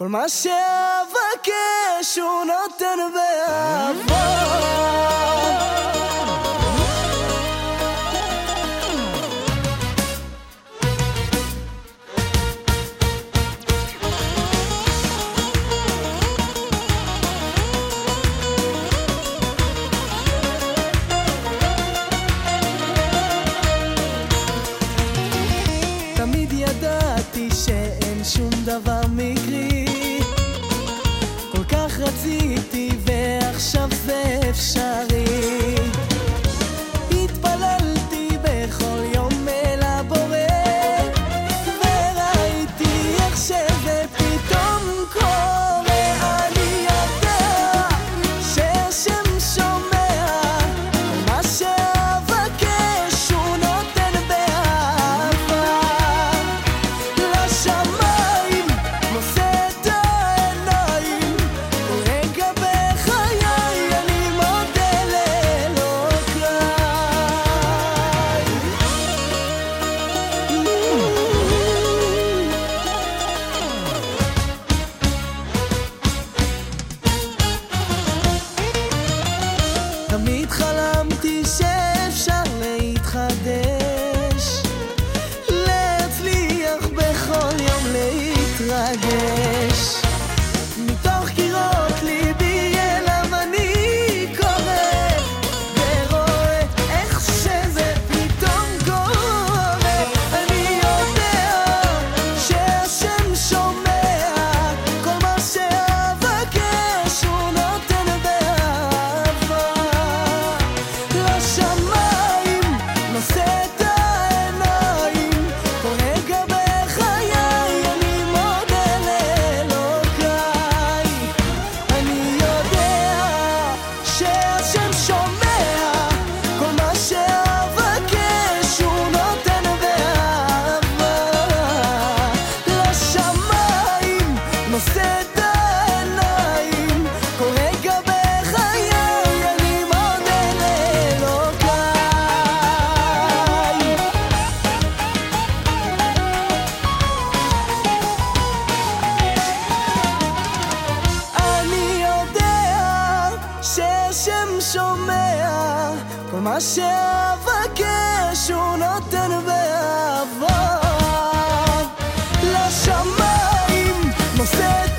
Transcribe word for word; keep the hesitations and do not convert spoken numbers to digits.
כל מה שאבקש הוא נותן באהבה. תמיד ידעתי שאין שום דבר מקרי, כל כך רציתי ועכשיו זה אפשרי. התפללתי בכל יום אל הבורא, וראיתי איך שזה פתאום קורה. אני יודע שהשם שומע, כל מה שאבקש הוא נותן באהבה. לשמיים נושא את העיניים, כל רגע בחיי אני מודה לאלוקיי. תמיד חלמתי שאפשר להתחדש, להצליח בכל יום להתרגש. מתוך קירות ליבי אליו אני קורא, ורואה איך שזה פתאום קורה. אני יודע שהשם שומע, כל מה שאבקש הוא נותן באהבה. לשמיים נושא את העיניים, כל רגע בחיי אני מודה לאלוקיי. אני יודע שהשם שומע, כל מה שאבקש הוא נותן באהבה. לשמיים נושא את העיניים, כל רגע בחיי אני מודה לאלוקיי. אני יודע שהשם שומע, כל מה שאבקש הוא נותן באהבה. לשמיים נושא